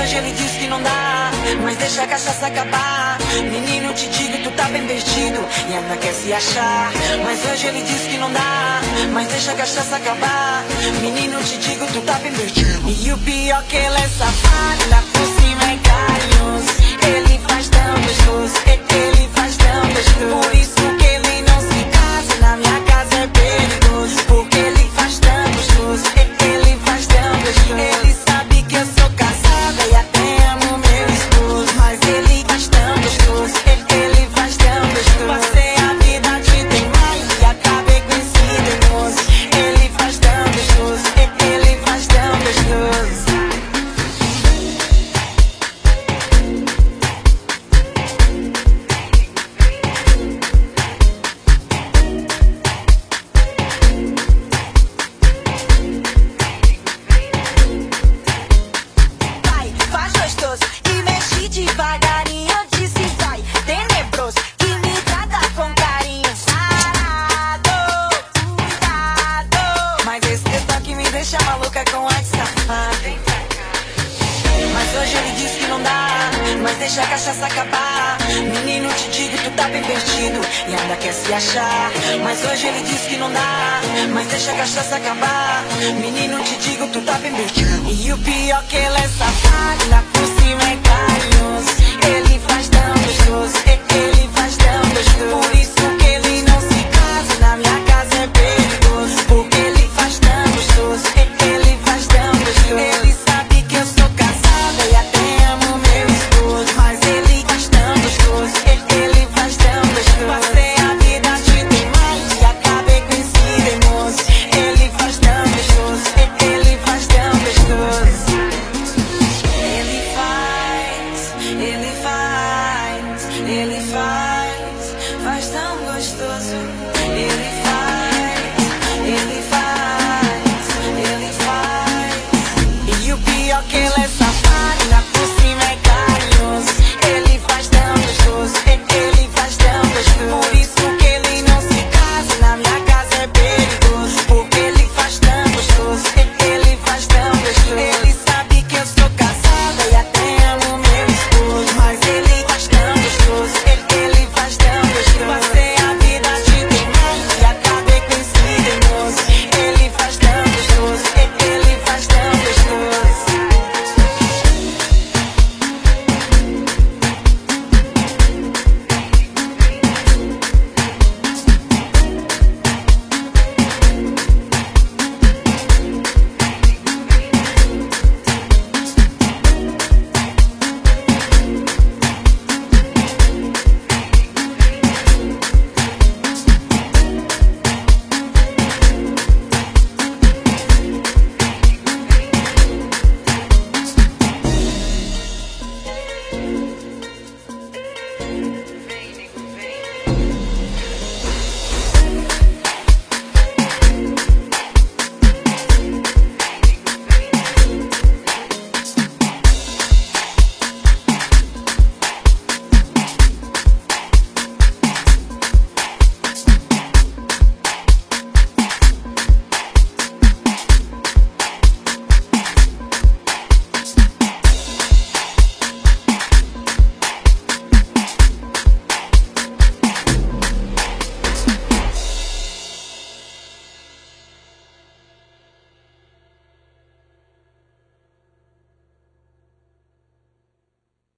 hoje ele diz que não dá, mas deixa a cachaça acabar. Menino, te digo, tu tá bem perdido e ainda quer se achar. Mas hoje ele diz que não dá, mas deixa a cachaça acabar. Menino, te digo, tu tá bem perdido. E o pior que ele é safado, lá por cima é carinhoso. Ele faz tão gostoso, ele faz tão gostoso. Por isso que ele não se casa, na minha casa é perigoso. Porque ele faz tão gostoso, ele faz tão gostoso. Ele sabe que eu sou casada e até amo meu esposo. Mas ele faz tão gostoso, ele faz tão gostoso. Passei a vida de teimar e acabei com esse teimoso. Ele faz tão gostoso, ele faz tão gostoso. Vai, faz gostoso e mexe devagarinho. Eu disse vai, tenebroso, que me trata com carinho. Sarado, cuidado. Mas esse teu toque me deixa maluca com a safada. Mas hoje ele diz que não dá, mas deixa a cachaça acabar. Menino, te digo, tu tá bem perdido e ainda quer se achar. Mas hoje ele diz que não dá, mas deixa a cachaça acabar. Menino, te digo, tu tá bem perdido. E o pior que ele é safado, lá por cima é carinhoso.